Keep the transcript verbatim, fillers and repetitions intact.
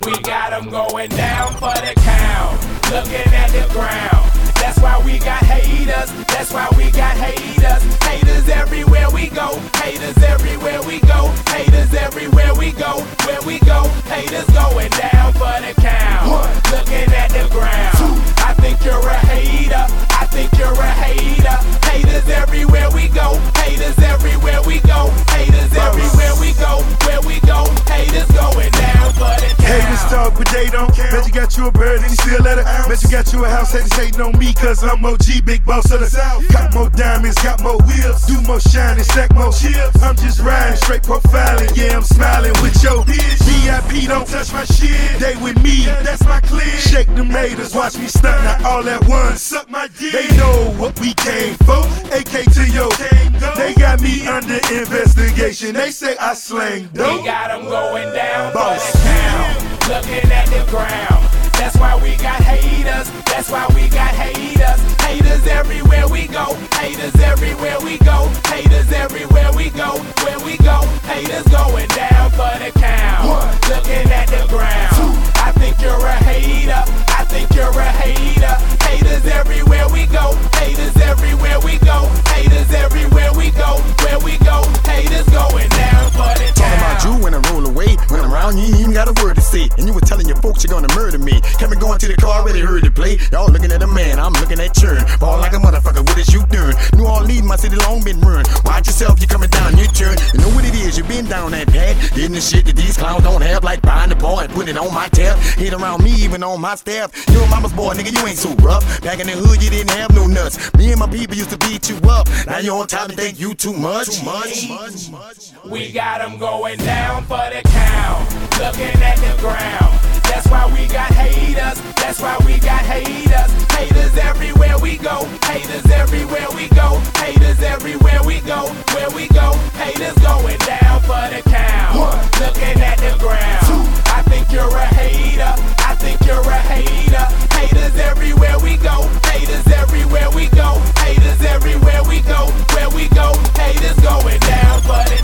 We got them going down for the count, looking at the ground. That's why we got haters, that's why we got haters. Haters everywhere we go, haters everywhere we go, haters everywhere we go, where we go. Haters going down for the count, looking at the ground. I think you're a hater, I think you're a hater. Haters everywhere we go, haters everywhere we go, haters everywhere we go, where we go. Haters going down for the count. Haters talk, but they don't care. Bet you got you a bird and you still let her. Bet you got you a house, haters hating on me, cause I'm O G, big boss of the South. Got more diamonds, got more wheels, do more shining, stack more chips. I'm just riding, straight profiling, yeah, I'm smiling with your bitch. V I P, don't touch my shit, they with me, that's my clique. Shake them haters, watch me stunt, not all at once. Suck my dick. They know what we came for, A K to yo. They got me under investigation, they say I slang dope. We got them going down for the count, looking at the ground. That's why we got haters, that's why we got haters. Haters everywhere we go, haters everywhere we go, haters everywhere we go, where we go. Haters going down for the count, looking at the ground. I think you're a hater, I think you're a hater. Haters everywhere we go, haters everywhere we go, haters everywhere we go, where we go. Haters going down for the count. Talking about you when I roll away, when I'm around you ain't even got a word to say. And you were telling your folks you're gonna murder me. Coming going to the car, already heard it play. Y'all looking at a man, I'm looking at churn. Ball like a motherfucker, what is you doing? New Orleans, my city long been ruined. Watch yourself, you coming down your turn. You know what it is, you been down that pad. Getting the shit that these clowns don't have, like buying the bar and putting it on my tab. Hit around me, even on my staff. You a mama's boy, nigga, you ain't so rough. Back in the hood, you didn't have no nuts. Me and my people used to beat you up. Now you on top and think you too much. Too much. We got them going down for the count, looking at the ground.